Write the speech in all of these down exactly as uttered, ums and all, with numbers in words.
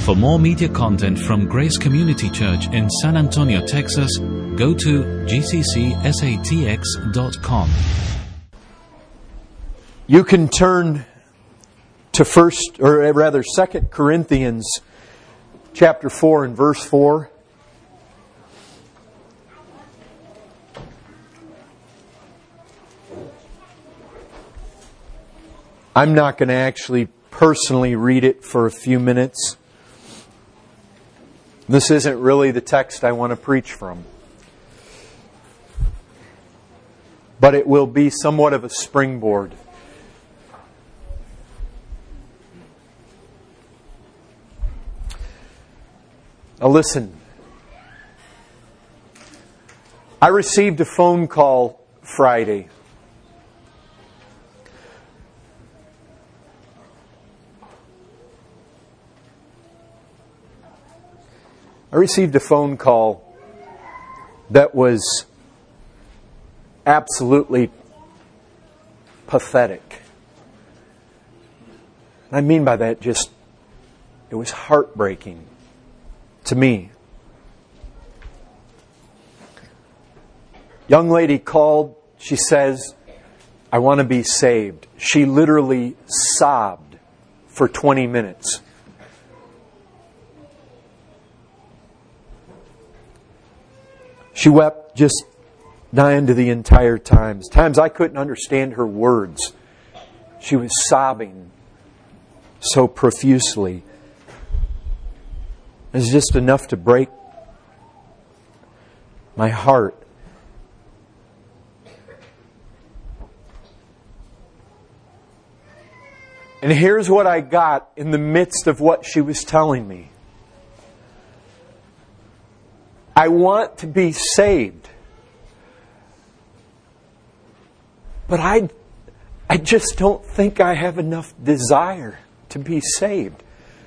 For more media content from Grace Community Church in San Antonio, Texas, go to g c c s a t x dot com. You can turn to first, or rather Second Corinthians chapter four and verse four. I'm not going to actually personally read it for a few minutes. This isn't really the text I want to preach from. But it will be somewhat of a springboard. Now listen. I received a phone call Friday. I received a phone call that was absolutely pathetic. I mean by that just, it was heartbreaking to me. Young lady called, she says, I want to be saved. She literally sobbed for twenty minutes. She wept just dying to the entire times. Times I couldn't understand her words. She was sobbing so profusely. It was just enough to break my heart. And here's what I got in the midst of what she was telling me. I want to be saved. But I, I just don't think I have enough desire to be saved.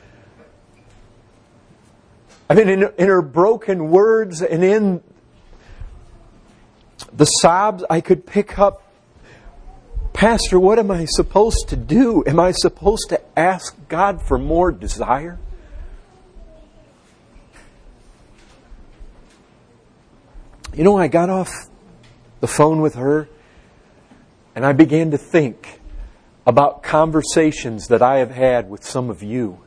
I mean, in, in her broken words and in the sobs, I could pick up, Pastor, what am I supposed to do? Am I supposed to ask God for more desire? You know, I got off the phone with her and I began to think about conversations that I have had with some of you.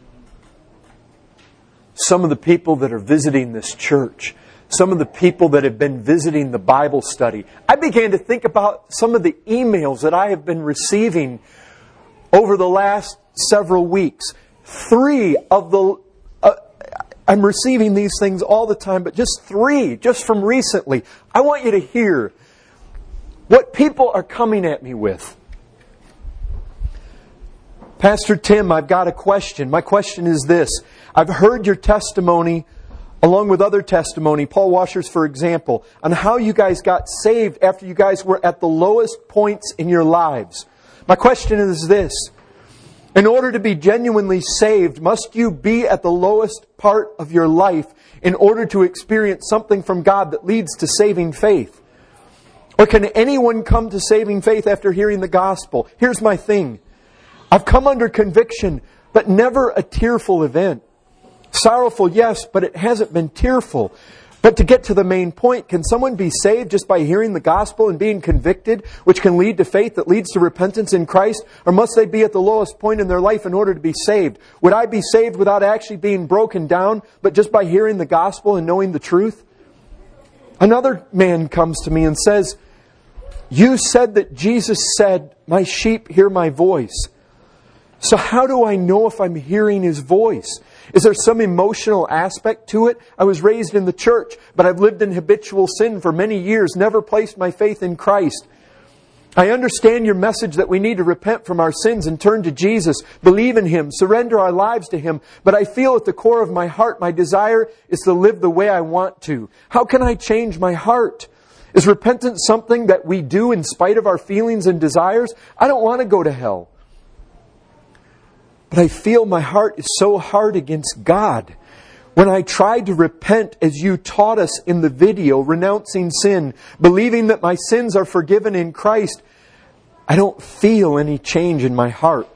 Some of the people that are visiting this church. Some of the people that have been visiting the Bible study. I began to think about some of the emails that I have been receiving over the last several weeks. Three of the... Uh, I'm receiving these things all the time, but just three, just from recently. I want you to hear what people are coming at me with. Pastor Tim, I've got a question. My question is this. I've heard your testimony, along with other testimony, Paul Washers, for example, on how you guys got saved after you guys were at the lowest points in your lives. My question is this. In order to be genuinely saved, must you be at the lowest part of your life in order to experience something from God that leads to saving faith? Or can anyone come to saving faith after hearing the gospel? Here's my thing. I've come under conviction, but never a tearful event. Sorrowful, yes, but it hasn't been tearful. But to get to the main point, can someone be saved just by hearing the gospel and being convicted, which can lead to faith that leads to repentance in Christ? Or must they be at the lowest point in their life in order to be saved? Would I be saved without actually being broken down, but just by hearing the gospel and knowing the truth? Another man comes to me and says, you said that Jesus said, my sheep hear my voice. So how do I know if I'm hearing His voice? Is there some emotional aspect to it? I was raised in the church, but I've lived in habitual sin for many years, never placed my faith in Christ. I understand your message that we need to repent from our sins and turn to Jesus, believe in Him, surrender our lives to Him. But I feel at the core of my heart, my desire is to live the way I want to. How can I change my heart? Is repentance something that we do in spite of our feelings and desires? I don't want to go to hell. But I feel my heart is so hard against God. When I tried to repent as you taught us in the video, renouncing sin, believing that my sins are forgiven in Christ, I don't feel any change in my heart.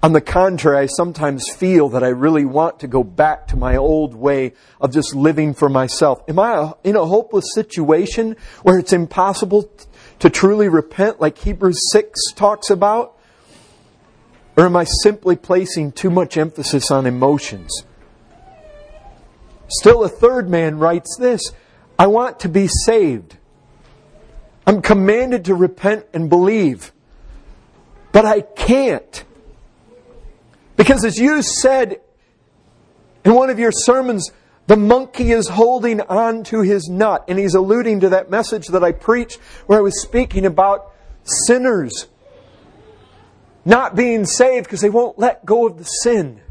On the contrary, I sometimes feel that I really want to go back to my old way of just living for myself. Am I in a hopeless situation where it's impossible to truly repent like Hebrews six talks about? Or am I simply placing too much emphasis on emotions? Still, a third man writes this: I want to be saved. I'm commanded to repent and believe. But I can't. Because as you said in one of your sermons, the monkey is holding on to his nut. And he's alluding to that message that I preached where I was speaking about sinners not being saved because they won't let go of the sin.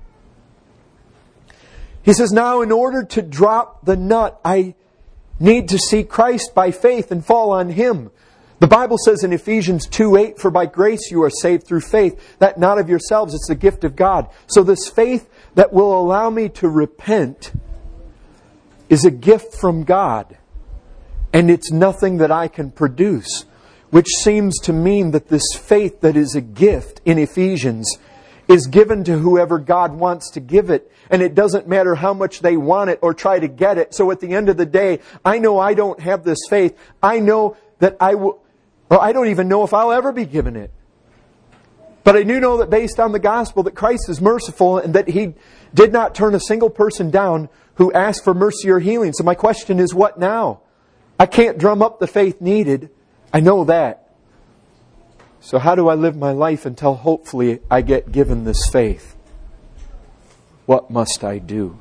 He says, now in order to drop the nut, I need to see Christ by faith and fall on Him. The Bible says in Ephesians two eight, for by grace you are saved through faith, that not of yourselves, it's the gift of God. So this faith that will allow me to repent is a gift from God. And it's nothing that I can produce. Which seems to mean that this faith that is a gift in Ephesians is given to whoever God wants to give it. And it doesn't matter how much they want it or try to get it. So at the end of the day, I know I don't have this faith. I know that I will... Well, I don't even know if I'll ever be given it. But I do know that based on the gospel that Christ is merciful and that He did not turn a single person down who asked for mercy or healing. So my question is, what now? I can't drum up the faith needed. I know that. So how do I live my life until hopefully I get given this faith? What must I do?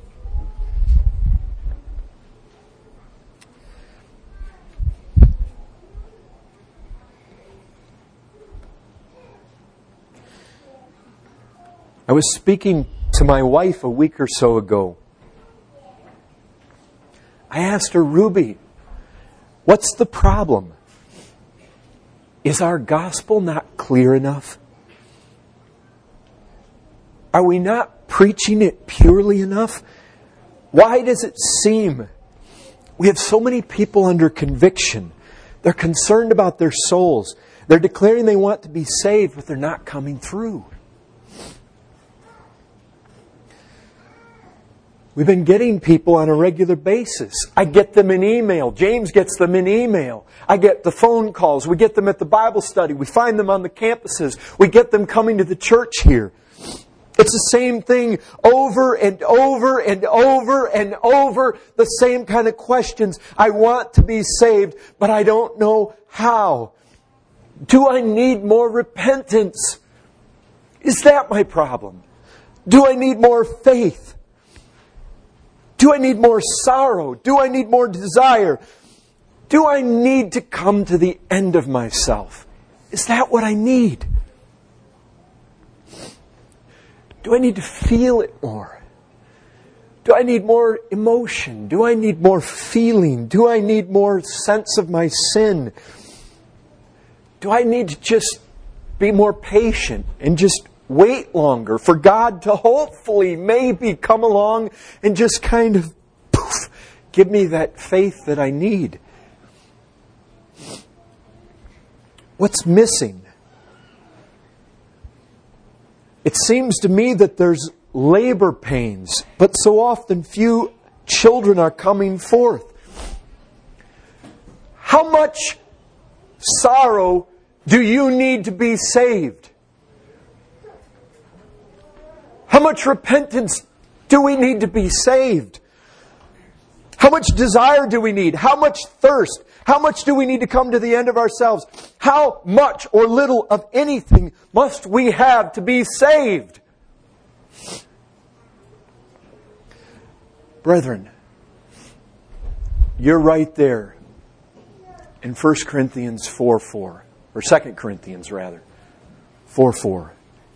I was speaking to my wife a week or so ago. I asked her, Ruby, what's the problem? Is our gospel not clear enough? Are we not preaching it purely enough? Why does it seem we have so many people under conviction? They're concerned about their souls. They're declaring they want to be saved, but they're not coming through. We've been getting people on a regular basis. I get them in email. James gets them in email. I get the phone calls. We get them at the Bible study. We find them on the campuses. We get them coming to the church here. It's the same thing over and over and over and over. The same kind of questions. I want to be saved, but I don't know how. Do I need more repentance? Is that my problem? Do I need more faith? Do I need more sorrow? Do I need more desire? Do I need to come to the end of myself? Is that what I need? Do I need to feel it more? Do I need more emotion? Do I need more feeling? Do I need more sense of my sin? Do I need to just be more patient and just wait longer for God to hopefully maybe come along and just kind of poof, give me that faith that I need? What's missing? It seems to me that there's labor pains, but so often few children are coming forth. How much sorrow do you need to be saved? How much repentance do we need to be saved? How much desire do we need? How much thirst? How much do we need to come to the end of ourselves? How much or little of anything must we have to be saved? Brethren, you're right there in First Corinthians four four, or Second Corinthians rather, four four.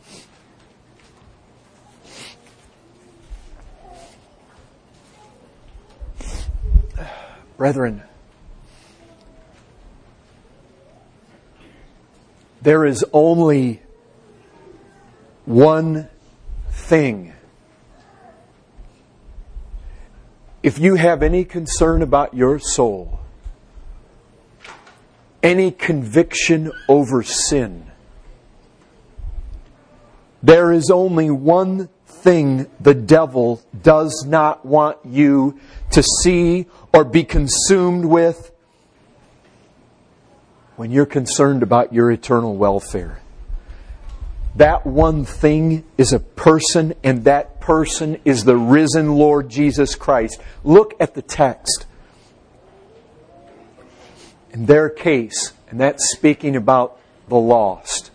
Brethren, there is only one thing. If you have any concern about your soul, any conviction over sin, There is only one thing the devil does not want you to see or be consumed with when you're concerned about your eternal welfare. That one thing is a person, and that person is the risen Lord Jesus Christ. Look at the text. In their case, and that's speaking about the lost,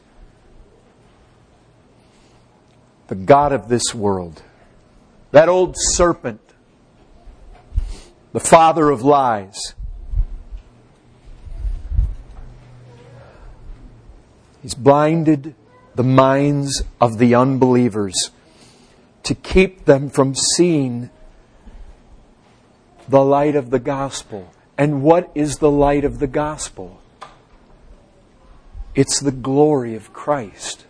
the god of this world, that old serpent, the father of lies, he's blinded the minds of the unbelievers to keep them from seeing the light of the gospel. And what is the light of the gospel? It's the glory of Christ,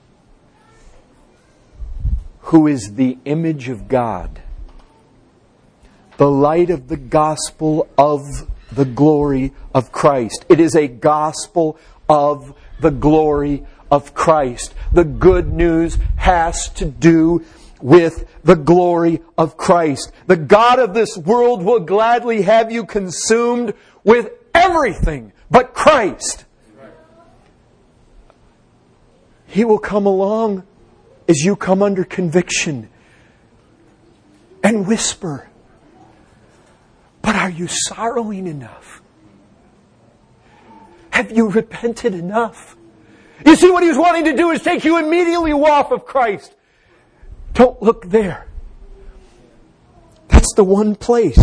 who is the image of God. The light of the gospel of the glory of Christ. It is a gospel of the glory of Christ. The good news has to do with the glory of Christ. The God of this world will gladly have you consumed with everything but Christ. He will come along as you come under conviction and whisper, "But are you sorrowing enough? Have you repented enough?" You see, what He's wanting to do is take you immediately off of Christ. Don't look there. That's the one place.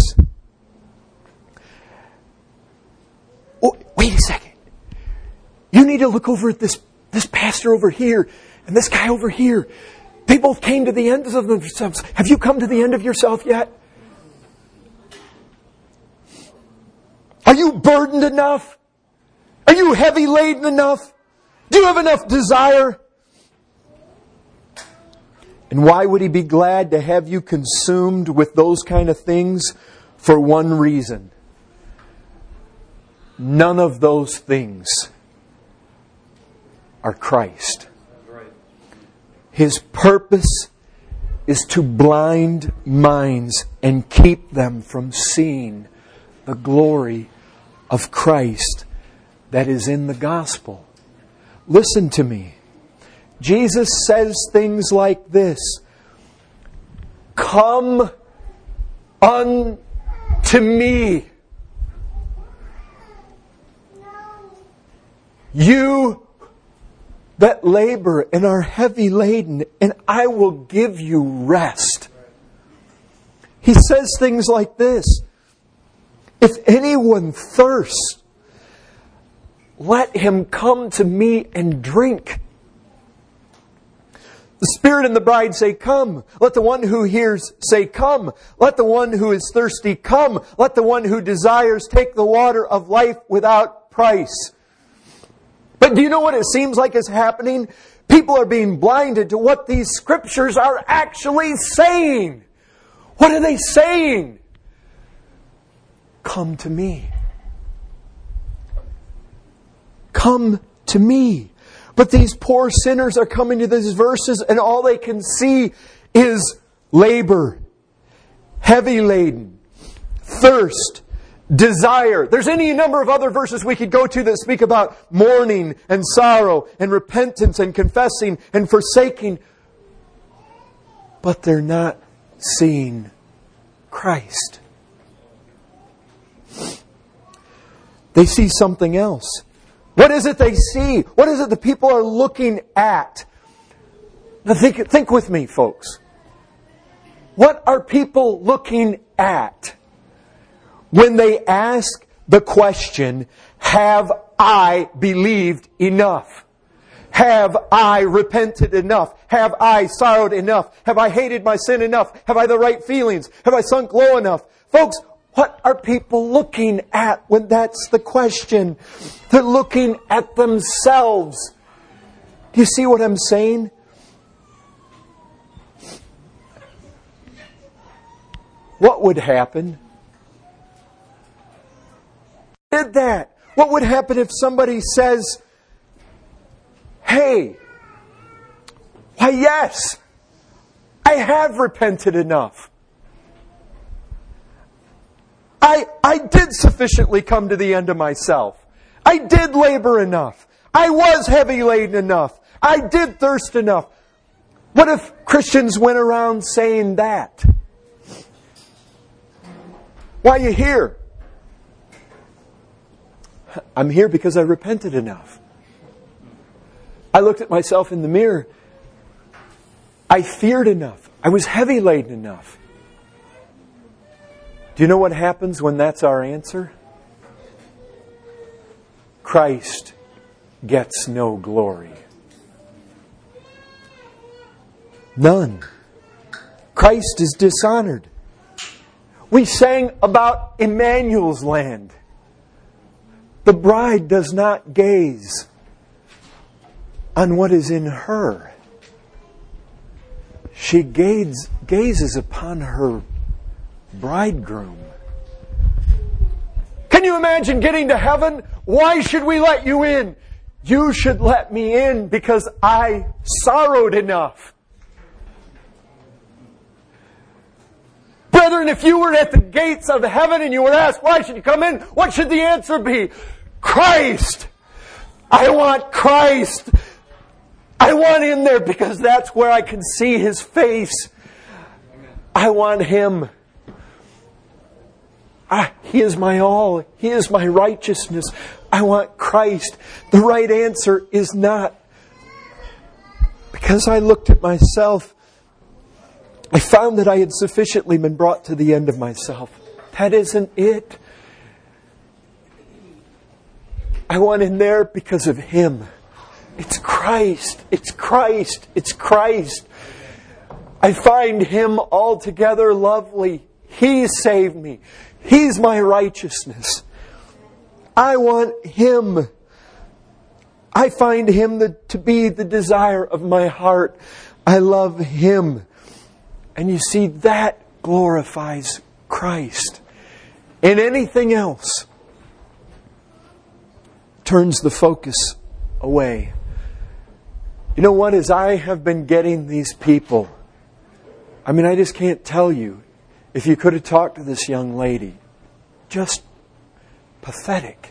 Oh, wait a second. You need to look over at this, this pastor over here and this guy over here. They both came to the ends of themselves. Have you come to the end of yourself yet? Are you burdened enough? Are you heavy laden enough? Do you have enough desire? And why would He be glad to have you consumed with those kind of things? For one reason. None of those things are Christ. His purpose is to blind minds and keep them from seeing the glory of Christ that is in the gospel. Listen to me. Jesus says things like this: "Come unto me, you that labor and are heavy laden, and I will give you rest." He says things like this: "If anyone thirsts, let him come to me and drink." The Spirit and the bride say, "Come." Let the one who hears say, "Come." Let the one who is thirsty come. Let the one who desires take the water of life without price. But do you know what it seems like is happening? People are being blinded to what these Scriptures are actually saying. What are they saying? Come to me. Come to me. But these poor sinners are coming to these verses and all they can see is labor, heavy laden, thirst, desire. There's any number of other verses we could go to that speak about mourning and sorrow and repentance and confessing and forsaking. But they're not seeing Christ. They see something else. What is it they see? What is it the people are looking at? Now think, think with me, folks. What are people looking at when they ask the question, have I believed enough? Have I repented enough? Have I sorrowed enough? Have I hated my sin enough? Have I the right feelings? Have I sunk low enough? Folks, what are people looking at when that's the question? They're looking at themselves. Do you see what I'm saying? What would happen? Did that? What would happen if somebody says, "Hey, Why, yes, I have repented enough. I, I did sufficiently come to the end of myself. I did labor enough. I was heavy laden enough. I did thirst enough. What if Christians went around saying that? Why are you here? I'm here because I repented enough. I looked at myself in the mirror. I feared enough. I was heavy laden enough. Do you know what happens when that's our answer? Christ gets no glory. None. Christ is dishonored. We sang about Emmanuel's land. The bride does not gaze on what is in her. She gaze, gazes upon her bridegroom. Can you imagine getting to heaven? Why should we let you in? You should let me in because I sorrowed enough. Brethren, if you were at the gates of heaven and you were asked, why should you come in? What should the answer be? Christ! I want Christ! I want in there because that's where I can see His face. I want Him. Ah, He is my all. He is my righteousness. I want Christ. The right answer is not because I looked at myself. I found that I had sufficiently been brought to the end of myself. That isn't it. I want in there because of Him. It's Christ. It's Christ. It's Christ. I find Him altogether lovely. He saved me. He's my righteousness. I want Him. I find Him the, to be the desire of my heart. I love Him. And you see, that glorifies Christ. And anything else turns the focus away. You know what? As I have been getting these people, I mean, I just can't tell you. If you could have talked to this young lady, just pathetic.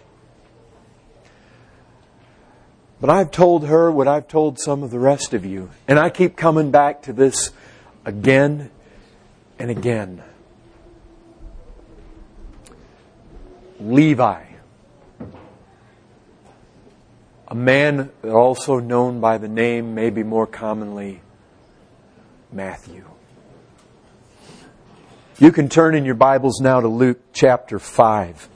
But I've told her what I've told some of the rest of you. And I keep coming back to this again and again. Levi, a man also known by the name, maybe more commonly, Matthew. You can turn in your Bibles now to Luke chapter five.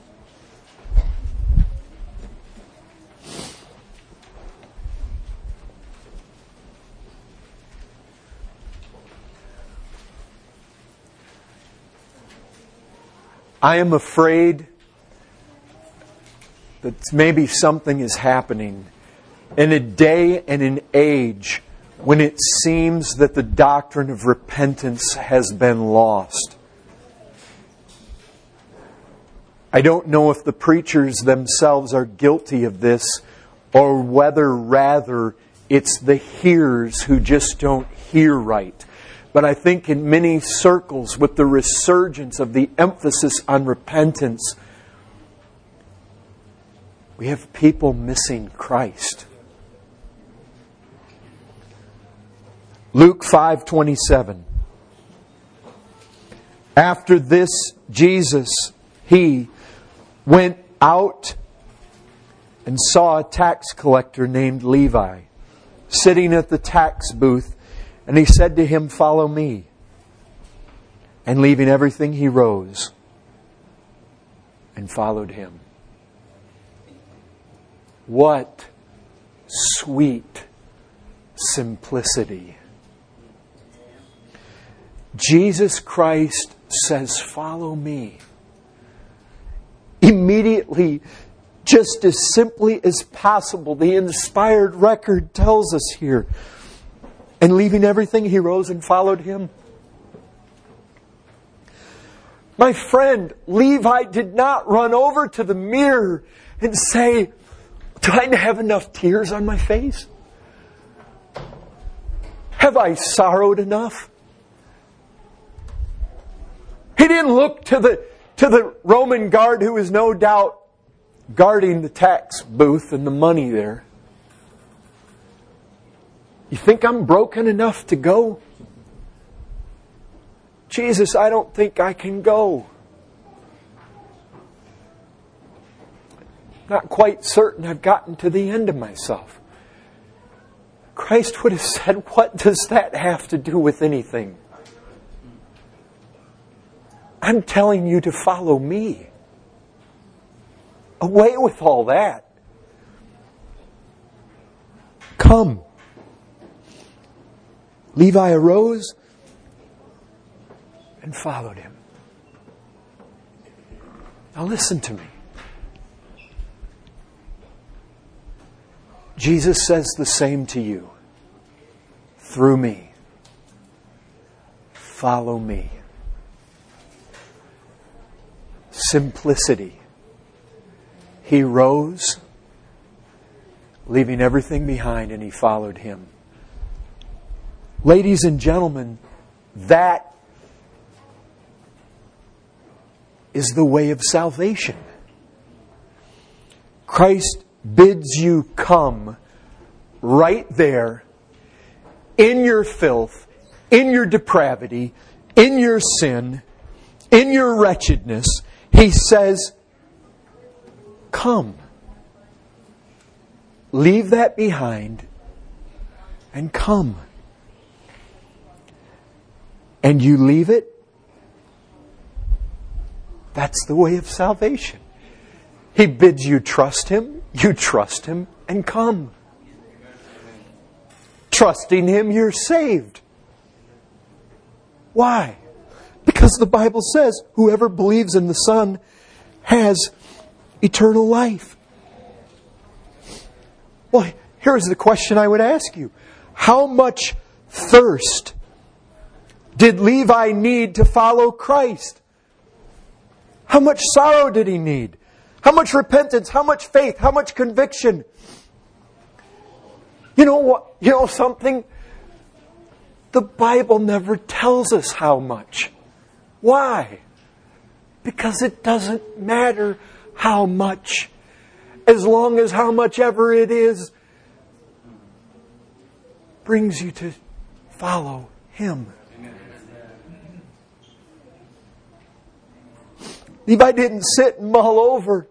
I am afraid that maybe something is happening in a day and an age when it seems that the doctrine of repentance has been lost. I don't know if the preachers themselves are guilty of this or whether rather it's the hearers who just don't hear right. But I think in many circles, with the resurgence of the emphasis on repentance, we have people missing Christ. Luke five twenty-seven. After this, Jesus, He went out and saw a tax collector named Levi sitting at the tax booth. And He said to him, "Follow me." And leaving everything, he rose and followed Him. What sweet simplicity. Jesus Christ says, "Follow me." Immediately, just as simply as possible, the inspired record tells us here, and leaving everything, He rose and followed Him. My friend, Levi did not run over to the mirror and say, "Do I have enough tears on my face? Have Have I sorrowed enough? He didn't look to the, to the Roman guard who was no doubt guarding the tax booth and the money there. You think I'm broken enough to go? Jesus, I don't think I can go. Not quite certain I've gotten to the end of myself. Christ would have said, what does that have to do with anything? I'm telling you to follow me. Away with all that. Come. Levi arose and followed him. Now listen to me. Jesus says the same to you. Through me. Follow me. Simplicity. He rose, leaving everything behind, and he followed him. Ladies and gentlemen, that is the way of salvation. Christ bids you come right there in your filth, in your depravity, in your sin, in your wretchedness. He says, come. Leave that behind and come. And you leave it. That's the way of salvation. He bids you trust Him. You trust Him and come. Trusting Him, you're saved. Why? Because the Bible says, whoever believes in the Son has eternal life. Well, here's the question I would ask you. How much thirst did Levi need to follow Christ? How much sorrow did he need? How much repentance? How much faith? How much conviction? You know what? You know something? The Bible never tells us how much. Why? Because it doesn't matter how much. As long as how much ever it is brings you to follow Him. Levi didn't sit and mull over,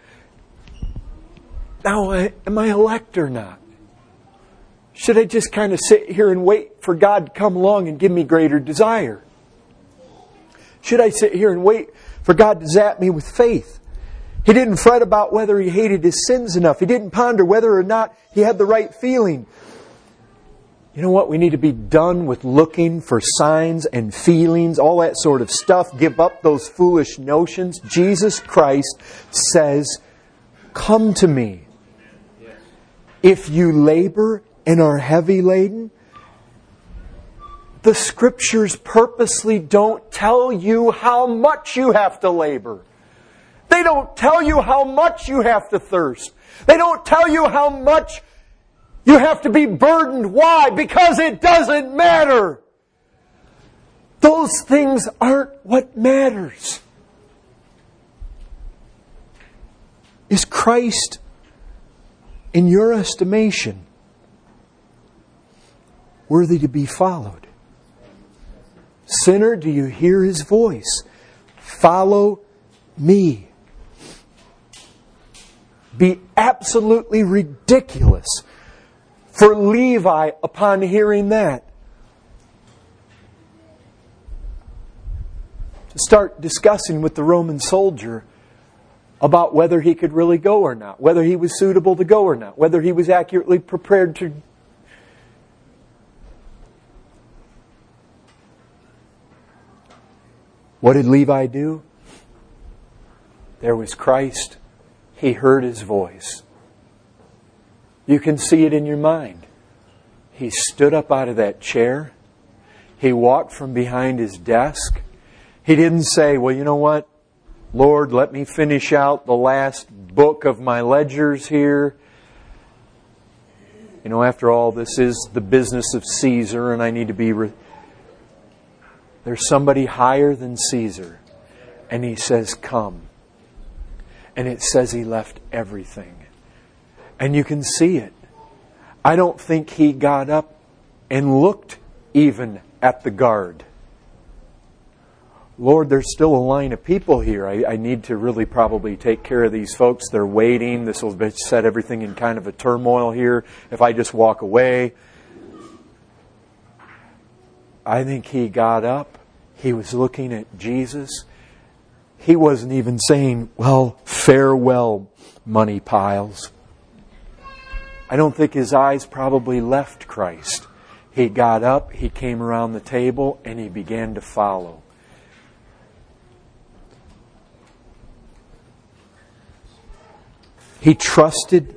now, am I elect or not? Should I just kind of sit here and wait for God to come along and give me greater desire? Should I sit here and wait for God to zap me with faith? He didn't fret about whether he hated his sins enough. He didn't ponder whether or not he had the right feeling. You know what? We need to be done with looking for signs and feelings, all that sort of stuff. Give up those foolish notions. Jesus Christ says, come to me. If you labor and are heavy laden, the Scriptures purposely don't tell you how much you have to labor. They don't tell you how much you have to thirst. They don't tell you how much you have to be burdened. Why? Because it doesn't matter. Those things aren't what matters. Is Christ, in your estimation, worthy to be followed? Sinner, do you hear His voice? Follow me. Be absolutely ridiculous for Levi, upon hearing that, to start discussing with the Roman soldier about whether he could really go or not, whether he was suitable to go or not, whether he was accurately prepared to. What did Levi do? There was Christ. He heard His voice. You can see it in your mind. He stood up out of that chair. He walked from behind his desk. He didn't say, well, you know what? Lord, let me finish out the last book of my ledgers here. You know, after all, this is the business of Caesar, and I need to be... Re- There's somebody higher than Caesar. And He says, come. And it says He left everything. And you can see it. I don't think He got up and looked even at the guard. Lord, there's still a line of people here. I, I need to really probably take care of these folks. They're waiting. This will set everything in kind of a turmoil here if I just walk away. I think He got up. He was looking at Jesus. He wasn't even saying, well, farewell, money piles. I don't think His eyes probably left Christ. He got up, He came around the table, and He began to follow. He trusted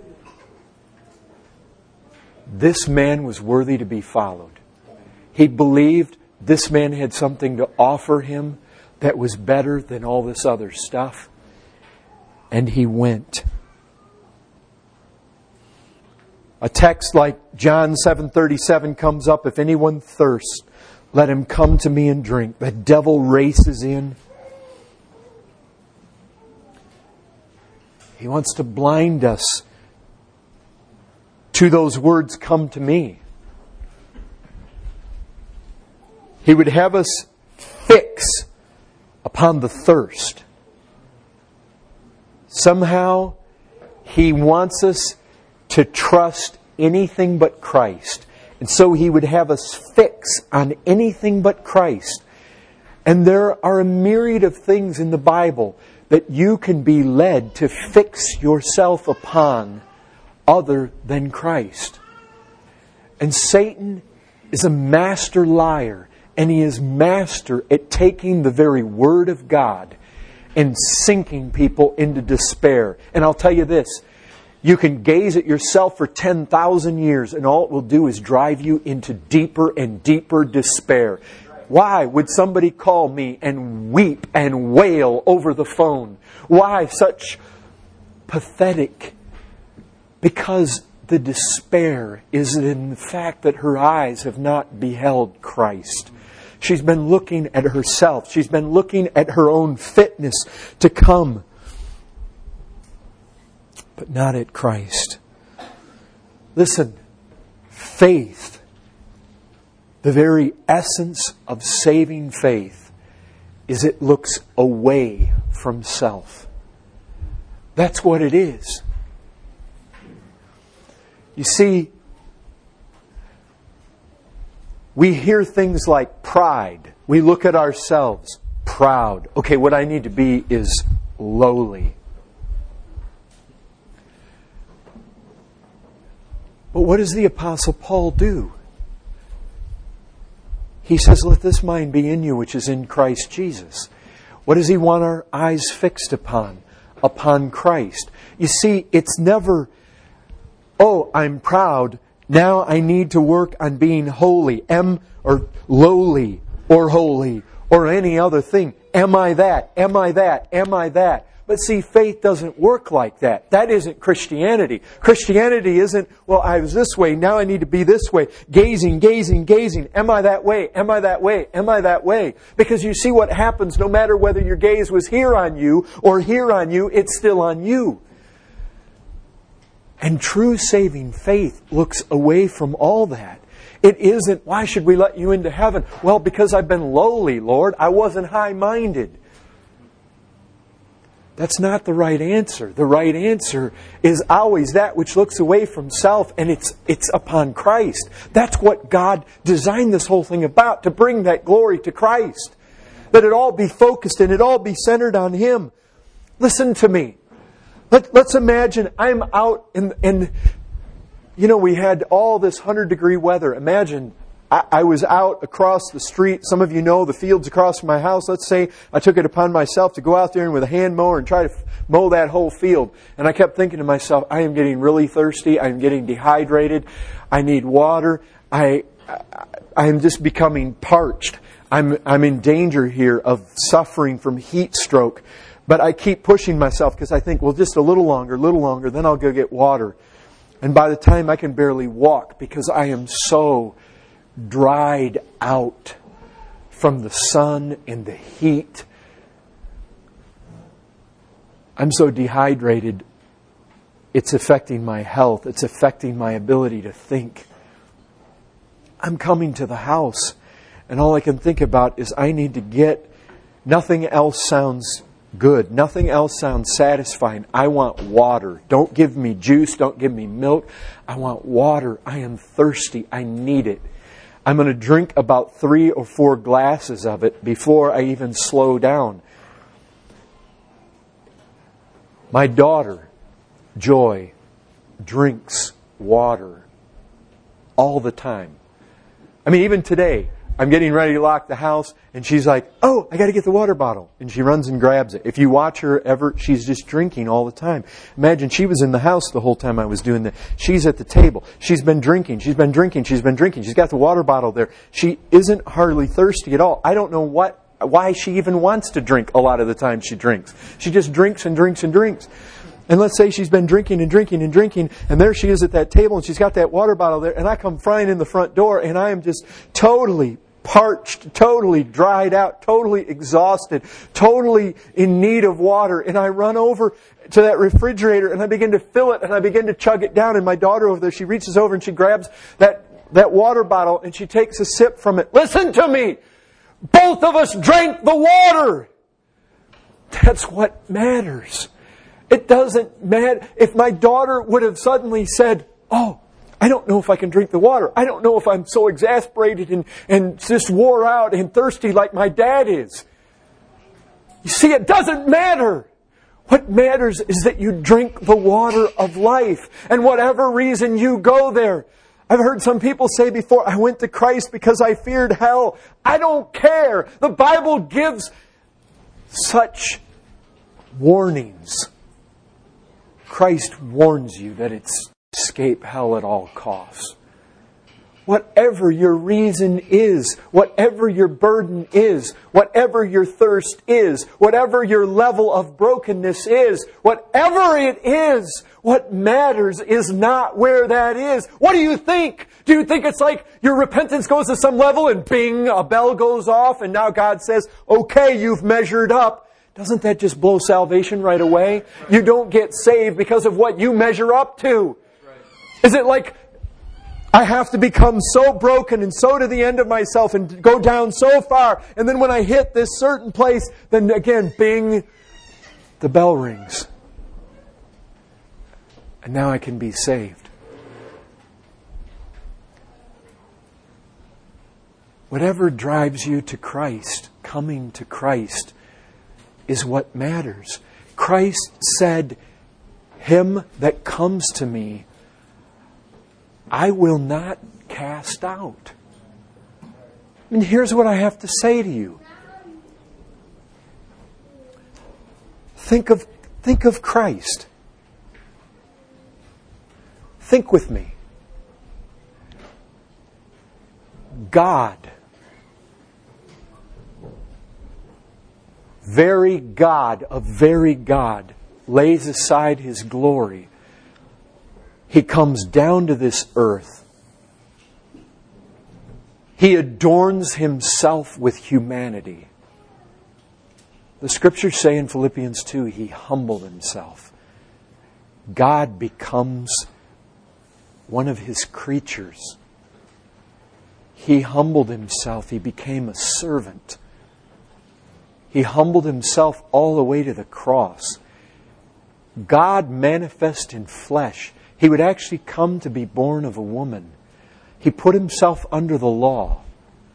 this man was worthy to be followed. He believed this man had something to offer him that was better than all this other stuff. And he went. A text like John seven thirty-seven comes up, if anyone thirsts, let him come to me and drink. The devil races in. He wants to blind us to those words, come to me. He would have us fix upon the thirst. Somehow, He wants us to trust anything but Christ. And so He would have us fix on anything but Christ. And there are a myriad of things in the Bible that you can be led to fix yourself upon other than Christ. And Satan is a master liar. And he is master at taking the very Word of God and sinking people into despair. And I'll tell you this, you can gaze at yourself for ten thousand years and all it will do is drive you into deeper and deeper despair. Why would somebody call me and weep and wail over the phone? Why such pathetic? Because the despair is in the fact that her eyes have not beheld Christ. She's been looking at herself. She's been looking at her own fitness to come, but not at Christ. Listen, faith, the very essence of saving faith, is it looks away from self. That's what it is. You see, we hear things like pride. We look at ourselves, proud. Okay, what I need to be is lowly. But what does the Apostle Paul do? He says, let this mind be in you, which is in Christ Jesus. What does he want our eyes fixed upon? Upon Christ. You see, it's never, oh, I'm proud, now I need to work on being holy, am or lowly, or holy, or any other thing. Am I that? Am I that? Am I that? But see, faith doesn't work like that. That isn't Christianity. Christianity isn't, well, I was this way, now I need to be this way. Gazing, gazing, gazing. Am I that way? Am I that way? Am I that way? Because you see what happens no matter whether your gaze was here on you or here on you, it's still on you. And true saving faith looks away from all that. It isn't, why should we let you into heaven? Well, because I've been lowly, Lord. I wasn't high-minded. That's not the right answer. The right answer is always that which looks away from self, and it's it's upon Christ. That's what God designed this whole thing about, to bring that glory to Christ. That it all be focused and it all be centered on Him. Listen to me. Let, let's imagine I'm out in, in, you know, we had all this one hundred degree weather. Imagine I, I was out across the street. Some of you know the fields across from my house. Let's say I took it upon myself to go out there and with a hand mower and try to mow that whole field. And I kept thinking to myself, I am getting really thirsty. I'm getting dehydrated. I need water. I, I, I am just becoming parched. I'm, I'm in danger here of suffering from heat stroke. But I keep pushing myself because I think, well, just a little longer, a little longer, then I'll go get water. And by the time I can barely walk because I am so dried out from the sun and the heat. I'm so dehydrated, it's affecting my health. It's affecting my ability to think. I'm coming to the house, and all I can think about is I need to get, nothing else sounds good. Nothing else sounds satisfying. I want water. Don't give me juice. Don't give me milk. I want water. I am thirsty. I need it. I'm going to drink about three or four glasses of it before I even slow down. My daughter, Joy, drinks water all the time. I mean, even today, I'm getting ready to lock the house, and she's like, oh, I got to get the water bottle. And she runs and grabs it. If you watch her ever, she's just drinking all the time. Imagine she was in the house the whole time I was doing that. She's at the table. She's been drinking. She's been drinking. She's been drinking. She's got the water bottle there. She isn't hardly thirsty at all. I don't know what, why she even wants to drink a lot of the time she drinks. She just drinks and drinks and drinks. And let's say she's been drinking and drinking and drinking, and there she is at that table, and she's got that water bottle there, and I come flying in the front door, and I am just totally parched, totally dried out, totally exhausted, totally in need of water. And I run over to that refrigerator, and I begin to fill it, and I begin to chug it down. And my daughter over there, she reaches over and she grabs that, that water bottle, and she takes a sip from it. Listen to me! Both of us drank the water! That's what matters. It doesn't matter. If my daughter would have suddenly said, oh, I don't know if I can drink the water. I don't know if I'm so exasperated and, and just wore out and thirsty like my dad is. You see, it doesn't matter. What matters is that you drink the water of life. And whatever reason you go there. I've heard some people say before, I went to Christ because I feared hell. I don't care. The Bible gives such warnings. Christ warns you that it's escape hell at all costs. Whatever your reason is, whatever your burden is, whatever your thirst is, whatever your level of brokenness is, whatever it is, what matters is not where that is. What do you think? Do you think it's like your repentance goes to some level and bing, a bell goes off and now God says, okay, you've measured up? Doesn't that just blow salvation right away? You don't get saved because of what you measure up to. Is it like, I have to become so broken and so to the end of myself and go down so far, and then when I hit this certain place, then again, bing, the bell rings. And now I can be saved. Whatever drives you to Christ, coming to Christ, is what matters. Christ said, him that comes to me, I will not cast out. And here's what I have to say to you. Think of, think of Christ. Think with me. God, very God of very God, lays aside His glory. He comes down to this earth. He adorns Himself with humanity. The Scriptures say in Philippians two, He humbled Himself. God becomes one of His creatures. He humbled Himself. He became a servant. He humbled Himself all the way to the cross. God manifest in flesh. He would actually come to be born of a woman. He put Himself under the law.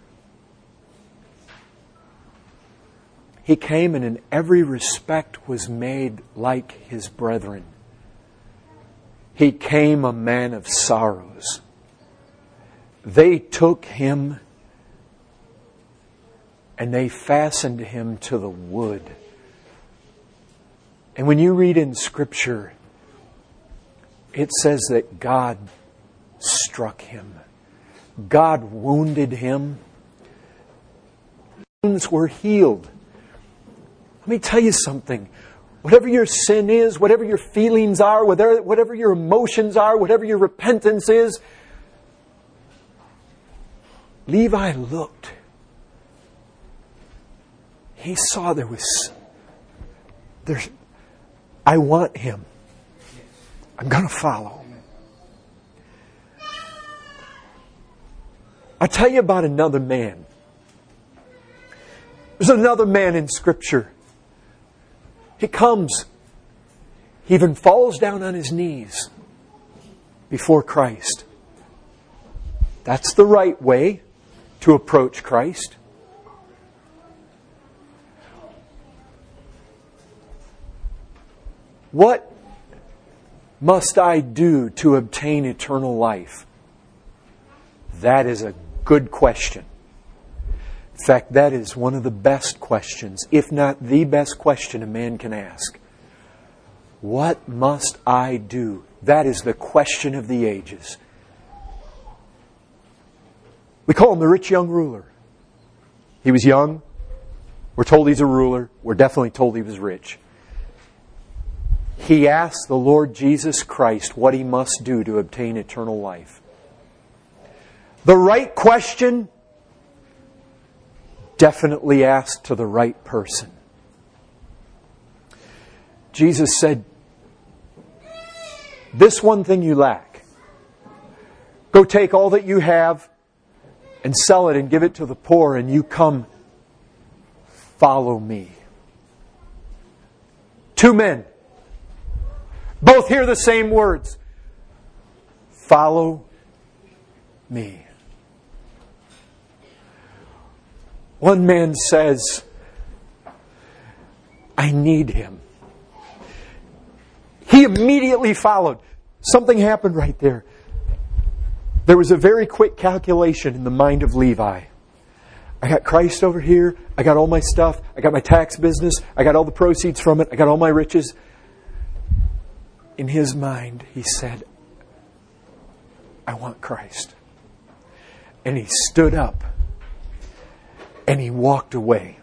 He came and in every respect was made like His brethren. He came a man of sorrows. They took Him and they fastened Him to the wood. And when you read in Scripture, it says that God struck Him. God wounded Him. Wounds were healed. Let me tell you something. whatever your sin is, whatever your feelings are, whatever, whatever your emotions are, whatever your repentance is, Levi looked. He saw there was, there's, I want him. I'm going to follow. I'll tell you about another man. There's another man in Scripture. He comes. He even falls down on his knees before Christ. That's the right way to approach Christ. What must I do to obtain eternal life? That is a good question. In fact, that is one of the best questions, if not the best question a man can ask. What must I do? That is the question of the ages. We call him the rich young ruler. He was young. We're told he's a ruler. We're definitely told he was rich. He asked the Lord Jesus Christ what he must do to obtain eternal life. The right question, definitely asked to the right person. Jesus said, this one thing you lack. Go take all that you have and sell it and give it to the poor, and you come follow me. Two men. Both hear the same words. Follow me. One man says, I need him. He immediately followed. Something happened right there. There was a very quick calculation in the mind of Levi. I got Christ over here. I got all my stuff. I got my tax business. I got all the proceeds from it. I got all my riches. In his mind, he said, I want Christ. And he stood up and he walked away.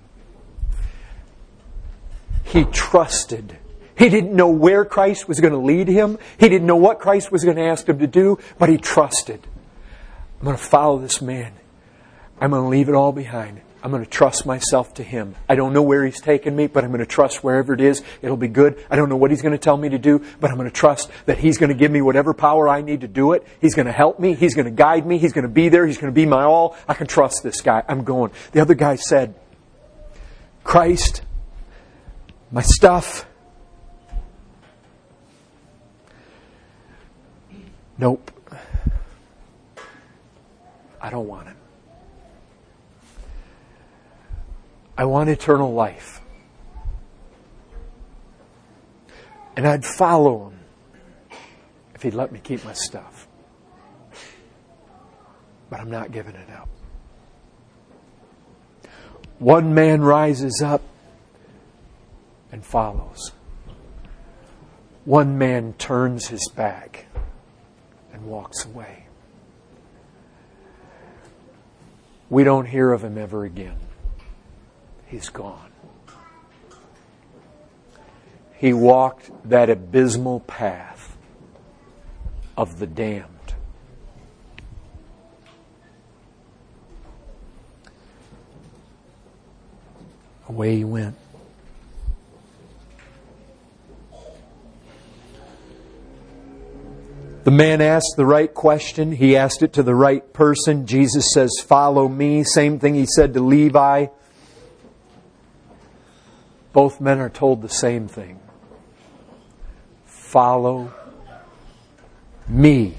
He trusted. He didn't know where Christ was going to lead him. He didn't know what Christ was going to ask him to do, but he trusted. I'm going to follow this man. I'm going to leave it all behind. I'm going to trust myself to him. I don't know where he's taken me, but I'm going to trust wherever it is. It'll be good. I don't know what he's going to tell me to do, but I'm going to trust that he's going to give me whatever power I need to do it. He's going to help me. He's going to guide me. He's going to be there. He's going to be my all. I can trust this guy. I'm going. The other guy said, Christ, my stuff. Nope. I don't want it. I want eternal life. And I'd follow him if he'd let me keep my stuff. But I'm not giving it up. One man rises up and follows. One man turns his back and walks away. We don't hear of him ever again. He's gone. He walked that abysmal path of the damned. Away he went. The man asked the right question. He asked it to the right person. Jesus says, follow me. Same thing he said to Levi. Both men are told the same thing. Follow me.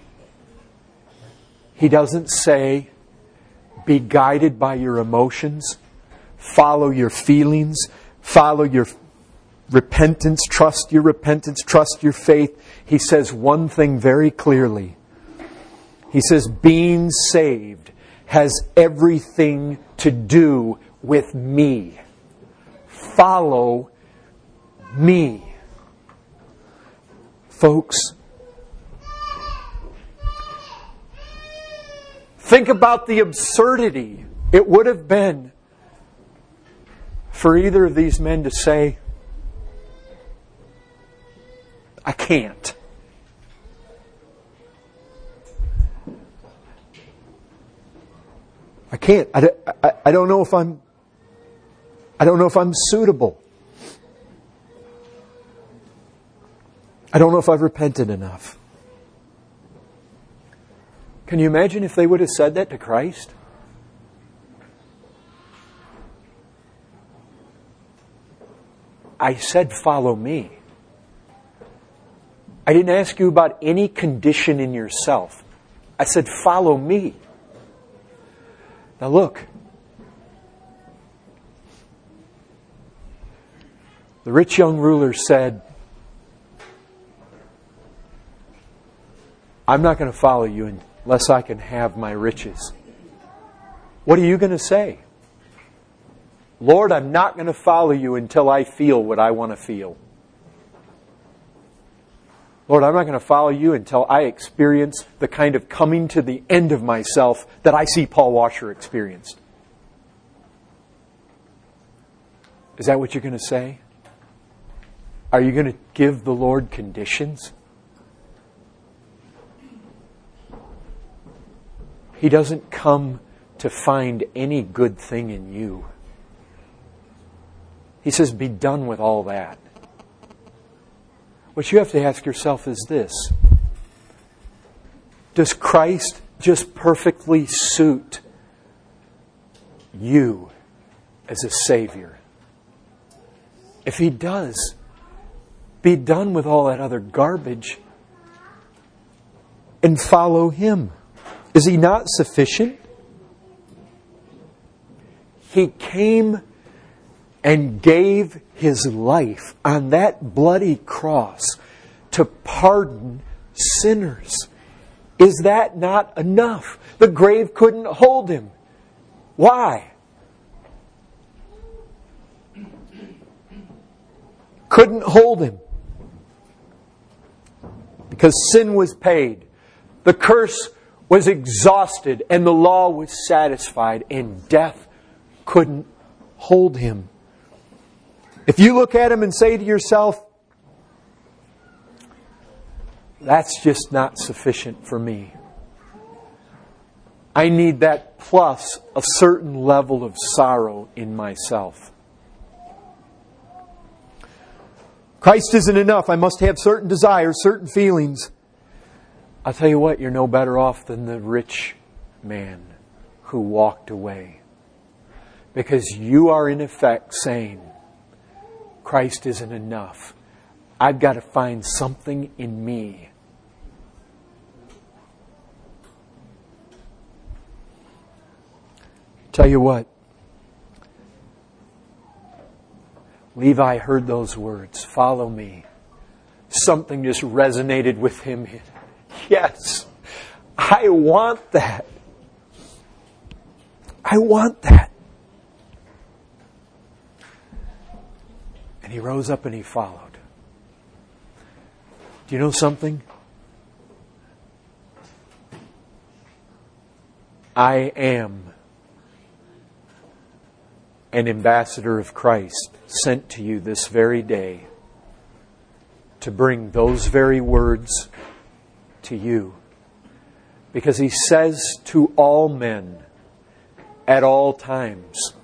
He doesn't say, be guided by your emotions. Follow your feelings. Follow your repentance. Trust your repentance. Trust your faith. He says one thing very clearly. He says, being saved has everything to do with me. Follow me. Folks, think about the absurdity it would have been for either of these men to say, I can't. I can't. I, I, I don't know if I'm I don't know if I'm suitable. I don't know if I've repented enough. Can you imagine if they would have said that to Christ? I said, follow me. I didn't ask you about any condition in yourself. I said, follow me. Now look. The rich young ruler said, I'm not going to follow you unless I can have my riches. What are you going to say? Lord, I'm not going to follow you until I feel what I want to feel. Lord, I'm not going to follow you until I experience the kind of coming to the end of myself that I see Paul Washer experienced. Is that what you're going to say? Are you going to give the Lord conditions? He doesn't come to find any good thing in you. He says, be done with all that. What you have to ask yourself is this. Does Christ just perfectly suit you as a Savior? If He does, be done with all that other garbage and follow Him. Is He not sufficient? He came and gave His life on that bloody cross to pardon sinners. Is that not enough? The grave couldn't hold Him. Why? Couldn't hold Him. Because sin was paid. The curse was exhausted and the law was satisfied and death couldn't hold Him. If you look at Him and say to yourself, that's just not sufficient for me. I need that plus a certain level of sorrow in myself. Christ isn't enough. I must have certain desires, certain feelings. I'll tell you what, you're no better off than the rich man who walked away. Because you are in effect saying, Christ isn't enough. I've got to find something in me. Tell you what. Levi heard those words, follow me. Something just resonated with him. Yes, I want that. I want that. And he rose up and he followed. Do you know something? I am an ambassador of Christ sent to you this very day to bring those very words to you. Because He says to all men at all times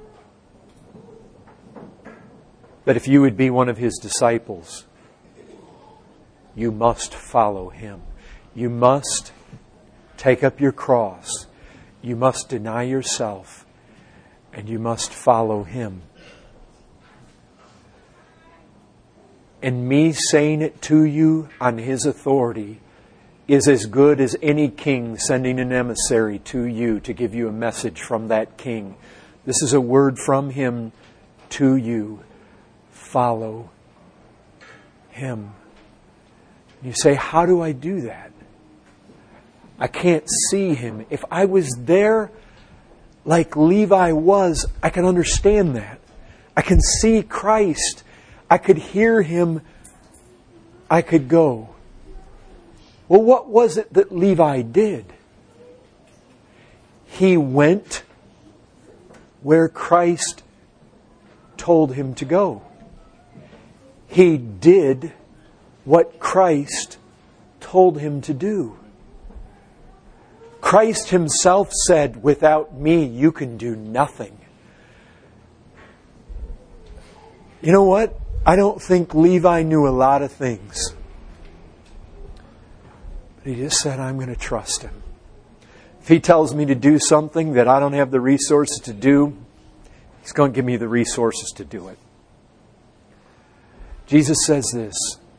that if you would be one of His disciples, you must follow Him. You must take up your cross. You must deny yourself. And you must follow Him. And me saying it to you on His authority is as good as any king sending an emissary to you to give you a message from that king. This is a word from Him to you. Follow Him. You say, how do I do that? I can't see Him. If I was there like Levi was, I can understand that. I can see Christ. I could hear Him. I could go. Well, what was it that Levi did? He went where Christ told him to go. He did what Christ told him to do. Christ himself said, without me, you can do nothing. You know what? I don't think Levi knew a lot of things. But he just said, I'm going to trust him. If he tells me to do something that I don't have the resources to do, he's going to give me the resources to do it. Jesus says this,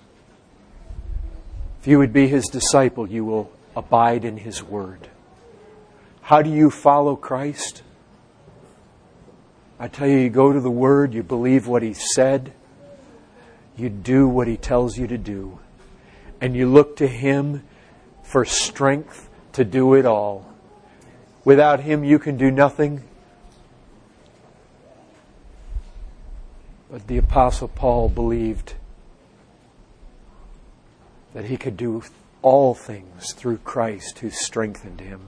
if you would be his disciple, you will abide in his word. How do you follow Christ? I tell you, you go to the word, you believe what he said, you do what he tells you to do, and you look to him for strength to do it all. Without him, you can do nothing. But the Apostle Paul believed that he could do all things through Christ who strengthened him.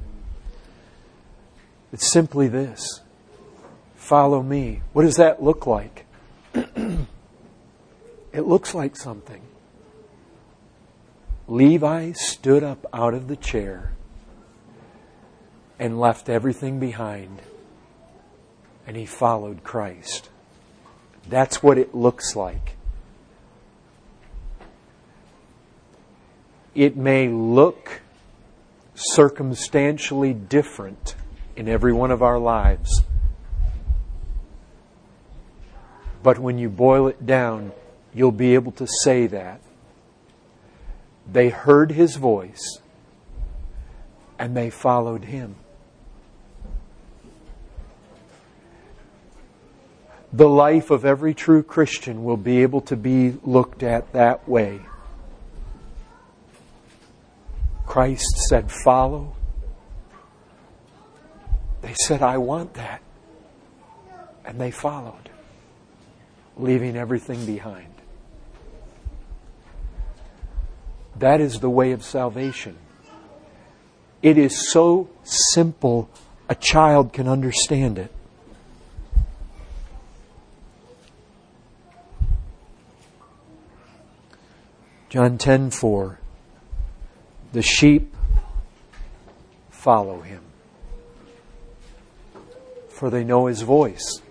It's simply this. Follow me. What does that look like? It looks like something. Levi stood up out of the chair and left everything behind, and he followed Christ. That's what it looks like. It may look circumstantially different in every one of our lives. But when you boil it down, you'll be able to say that. They heard his voice and they followed him. The life of every true Christian will be able to be looked at that way. Christ said, follow. They said, I want that. And they followed, leaving everything behind. That is the way of salvation. It is so simple, a child can understand it. John ten four. The sheep follow him, for they know his voice.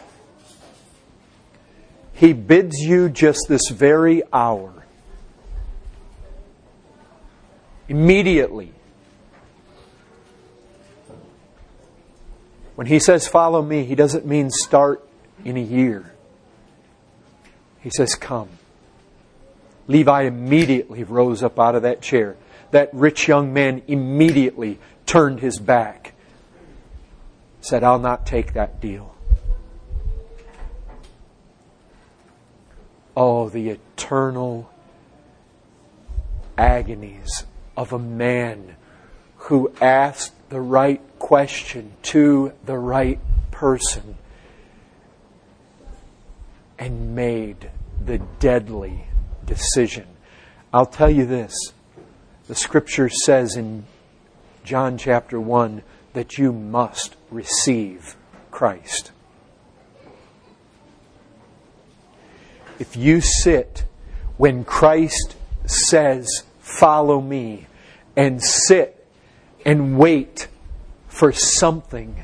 He bids you just this very hour. Immediately. When he says follow me, he doesn't mean start in a year. He says come. Levi immediately rose up out of that chair. That rich young man immediately turned his back. Said, I'll not take that deal. Oh, the eternal agonies of a man who asked the right question to the right person and made the deadly decision. I'll tell you this. The Scripture says in John chapter one that you must receive Christ. If you sit when Christ says, follow me, and sit and wait for something,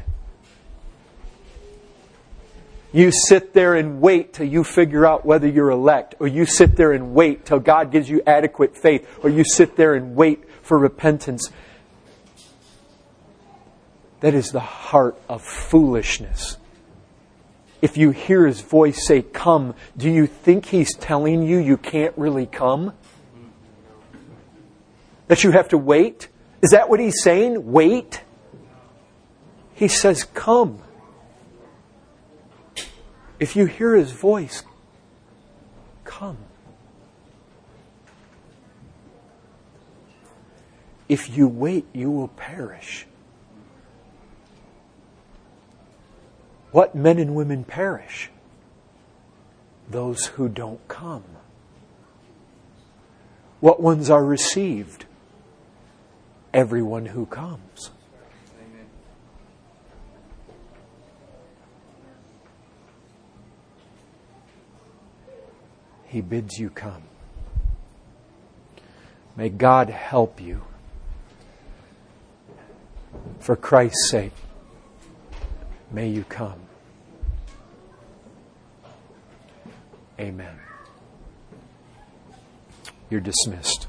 you sit there and wait till you figure out whether you're elect, or you sit there and wait till God gives you adequate faith, or you sit there and wait for repentance. That is the heart of foolishness. If you hear his voice say, come, do you think he's telling you you can't really come? That you have to wait? Is that what he's saying? Wait? He says, come. If you hear his voice, come. If you wait, you will perish. What men and women perish? Those who don't come. What ones are received? Everyone who comes. He bids you come. May God help you. For Christ's sake, may you come. Amen. You're dismissed.